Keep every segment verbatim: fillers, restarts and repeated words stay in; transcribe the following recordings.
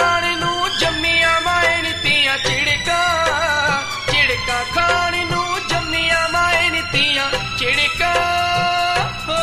ਖਾਣ ਨੂੰ ਜੰਮੀਆਂ ਮਾਏ ਨੀਤੀਆਂ ਝਿੜਕਾਂ ਝਿੜਕਾਂ ਖਾਣ ਨੂੰ ਜੰਮੀਆਂ ਮਾਏ ਨੀਤੀਆਂ ਝਿੜਕਾਂ ਹੋ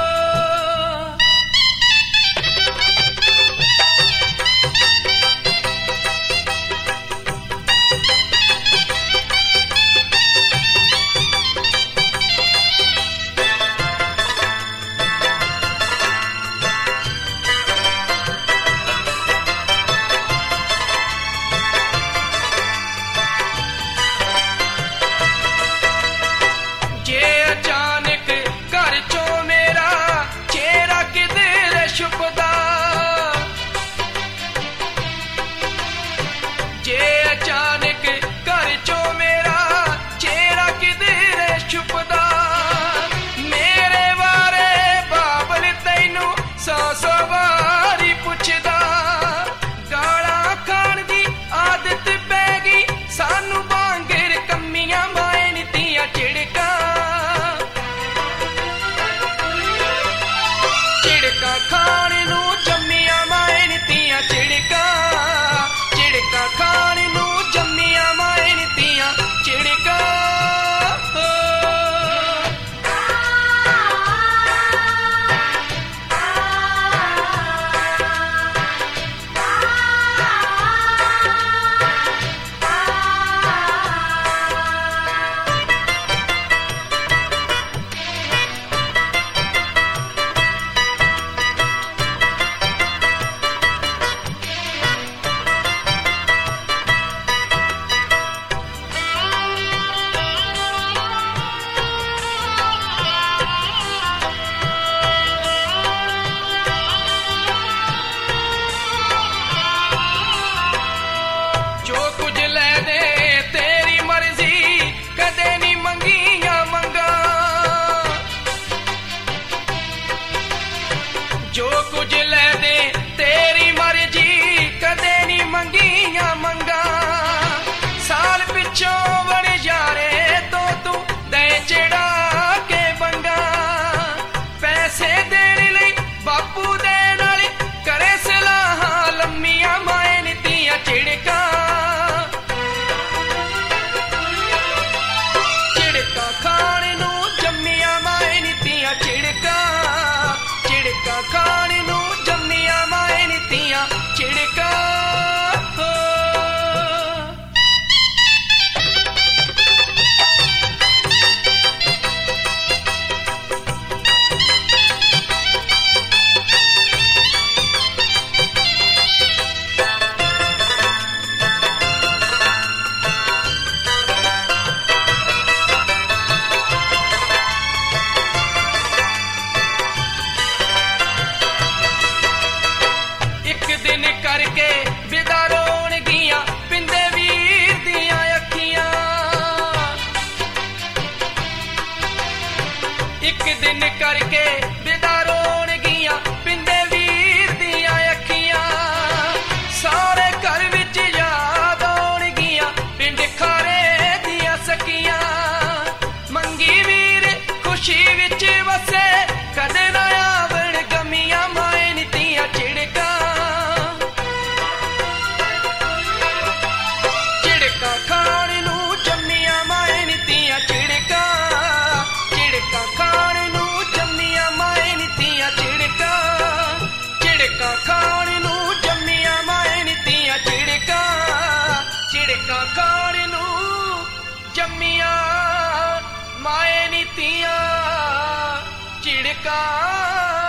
ਖਾਣ ਨੂੰ ਜੰਮੀਆਂ ਮਾਏ ਨੀਤੀਆਂ ਝਿੜਕਾਂ ਝਿੜਕਾਂ ਖਾਣ ਨੂੰ ਜੰਮੀਆਂ ਮਾਏ ਨੀਤੀਆਂ ਝਿੜਕਾਂ ਜੋ ਕੁਝ ਲੈ ਦੇ ਤੇਰੀ ਮਰਜ਼ੀ ਕਦੇ ਨਹੀਂ ਮੰਗੀਆਂ ਮੰਗਾ ਸਾਲ ਪਿੱਛੋਂ ਵੜ ਜਾਰੇ ਤੋਂ ਤੂੰ ਦੇ ਚੜਾ ਕੇ ਬੰਗਾ ਪੈਸੇ ਦੇਣ ਲਈ ਬਾਪੂ ਦੇ ਨਾਲ ਕਰੇ ਸਲਾਹਾਂ ਲੰਮੀਆਂ ਮਾਏ ਨੀਤੀਆਂ ਝਿੜਕਾਂ ਝਿੜਕਾਂ ਖਾਣ ਨੂੰ ਜੰਮੀਆਂ ਮਾਏ ਨੀਤੀਆਂ ਝਿੜਕਾਂ ਝਿੜਕਾਂ ਖਾਣ ਨੂੰ ਜੰਮੀਆਂ ਮਾਏ ਨੀਤੀਆਂ ਝਿੜਕਾਂ ਕਰਕੇ ਵਿਦਾ ਰੋਣਗੀਆਂ ਪਿੰਦੇ ਵੀਰ ਦੀਆਂ ਅੱਖੀਆਂ ਇੱਕ ਦਿਨ ਕਰਕੇ ਵਿਦਾ ਰੋਣਗੀਆਂ ਪਿੰਦੇ ਵੀਰ ਦੀਆਂ ਅੱਖੀਆਂ ਸਾਰੇ ਘਰ ਵਿੱਚ ਯਾਦ ਆਉਣਗੀਆਂ ਪਿੰਡ ਖਾਰੇ ਦੀਆਂ ਸਕੀਆਂ ਮੰਗੀ ਵੀਰ ਖੁਸ਼ੀ ਵਿੱਚ ਵਸੇ ਕਦੇ ਨਾ ਆਵਣ ਗਮੀਆਂ ਮਾਏ ਨੀਤੀਆਂ ਝਿੜਕਾਂ ਖਾਣ ਨੂੰ ਜੰਮੀਆਂ ਮਾਏ ਨੀਤੀਆਂ ਝਿੜਕਾਂ ਝਿੜਕਾਂ ਖਾਣ ਨੂੰ ਜੰਮੀਆਂ ਮਾਏ ਨੀਤੀਆਂ ਝਿੜਕਾਂ ਝਿੜਕਾਂ ਖਾਣ ਨੂੰ ਜੰਮੀਆਂ ਮਾਏ ਨੀਤੀਆਂ ਝਿੜਕਾਂ ਝਿੜਕਾਂ ਖਾਣ ਨੂੰ ਜੰਮੀਆਂ ਮਾਏ ਨੀਤੀਆਂ ਝਿੜਕਾਂ